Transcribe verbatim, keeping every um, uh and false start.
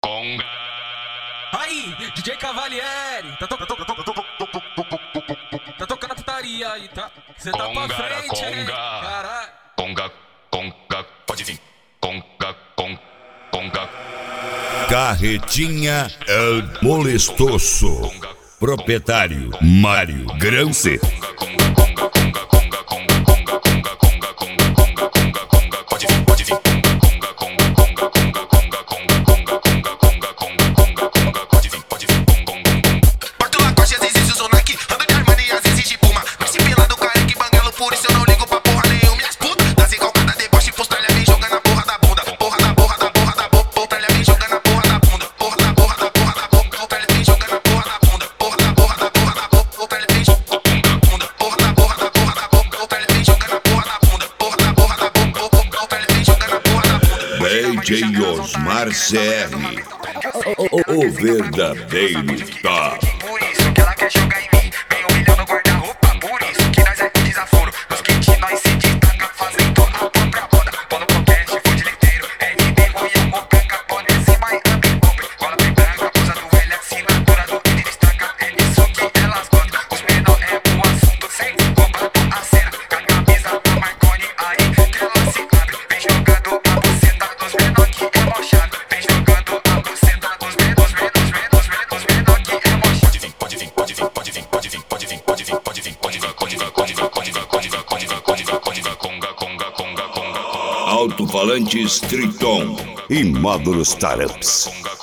Conga. Aí, D J Cavalieri, tá, to tá, to tá, to tá tocando a putaria aí, tá? Cê tá pra frente, hein? Caralho. Conga, conga, pode vir. Conga, conga, conga. Carretinha El Molestoso. Proprietário Mário Grance. D J Osmar C R, o, o, o verdadeiro top. Por isso que ela quer jogar em mim, vem humilhando no guarda-roupa. Por isso que nós é com desaforo, nos kits nós se destaca, fazendo a própria roda. Quando protege, for de leiteiro, é de berro e a mocanga. Pode ser mais anti-bomba, cola bem branca, usa do velho, assinatura do que destaca. É nisso que elas gostam, os menor é o assunto, sem combato a cena. Com a camisa da Marconi, aí que ela se abre, vem jogando a buceta dos menor que é mochado. Vem jogando a buceta dos menor, dos menor, dos menor, dos menor que é mochado. Pode vir, pode vir, pode vir, pode vir, pode vir, pode vir, pode vir, pode vir, pode vir, pode vir, pode vir, pode vir, pode vir, pode vir, pode vir, conga, conga, conga, conga. Alto-falantes Triton e módulos Taramps. Conga,